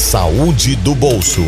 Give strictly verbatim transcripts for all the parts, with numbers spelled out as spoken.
Saúde do bolso.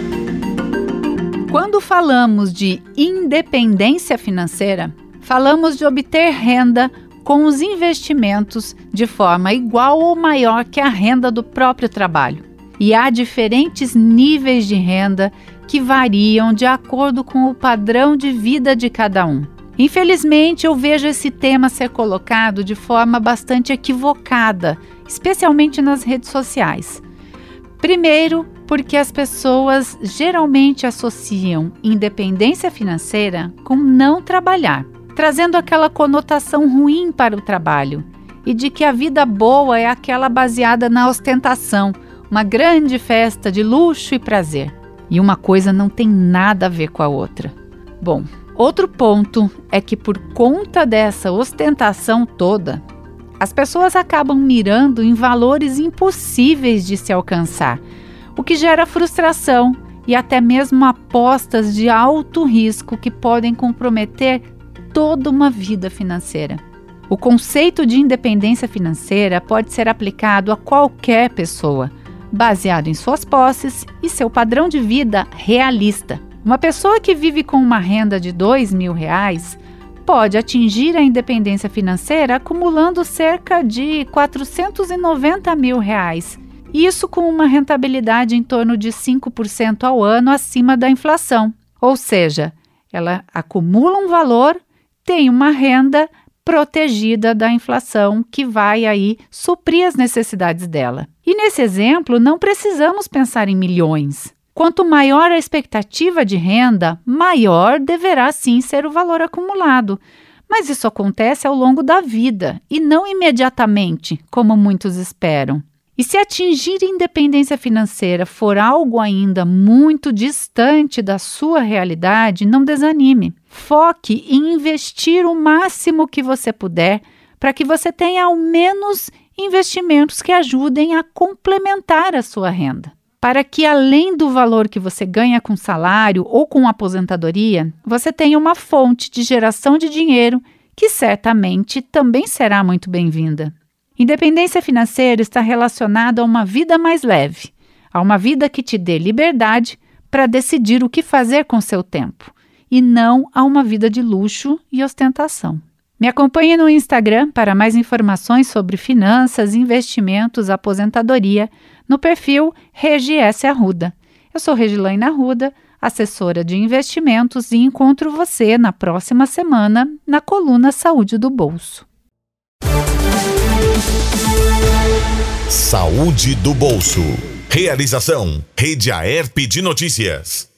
Quando falamos de independência financeira, falamos de obter renda com os investimentos de forma igual ou maior que a renda do próprio trabalho. E há diferentes níveis de renda que variam de acordo com o padrão de vida de cada um. Infelizmente, eu vejo esse tema ser colocado de forma bastante equivocada, especialmente nas redes sociais. Primeiro, porque as pessoas geralmente associam independência financeira com não trabalhar, trazendo aquela conotação ruim para o trabalho e de que a vida boa é aquela baseada na ostentação, uma grande festa de luxo e prazer. E uma coisa não tem nada a ver com a outra. Bom, outro ponto é que por conta dessa ostentação toda, as pessoas acabam mirando em valores impossíveis de se alcançar, o que gera frustração e até mesmo apostas de alto risco que podem comprometer toda uma vida financeira. O conceito de independência financeira pode ser aplicado a qualquer pessoa, baseado em suas posses e seu padrão de vida realista. Uma pessoa que vive com uma renda de dois mil reais pode atingir a independência financeira acumulando cerca de quatrocentos e noventa mil reais. Isso com uma rentabilidade em torno de cinco por cento ao ano acima da inflação. Ou seja, ela acumula um valor, tem uma renda protegida da inflação que vai aí suprir as necessidades dela. E nesse exemplo, não precisamos pensar em milhões. Quanto maior a expectativa de renda, maior deverá sim ser o valor acumulado. Mas isso acontece ao longo da vida e não imediatamente, como muitos esperam. E se atingir independência financeira for algo ainda muito distante da sua realidade, não desanime. Foque em investir o máximo que você puder para que você tenha ao menos investimentos que ajudem a complementar a sua renda. Para que, além do valor que você ganha com salário ou com aposentadoria, você tenha uma fonte de geração de dinheiro que certamente também será muito bem-vinda. Independência financeira está relacionada a uma vida mais leve, a uma vida que te dê liberdade para decidir o que fazer com seu tempo, e não a uma vida de luxo e ostentação. Me acompanhe no Instagram para mais informações sobre finanças, investimentos, aposentadoria, no perfil Regi S. Arruda. Eu sou Regilaine Arruda, assessora de investimentos, e encontro você na próxima semana na coluna Saúde do Bolso. Saúde do bolso. Realização Rede Aerp de Notícias.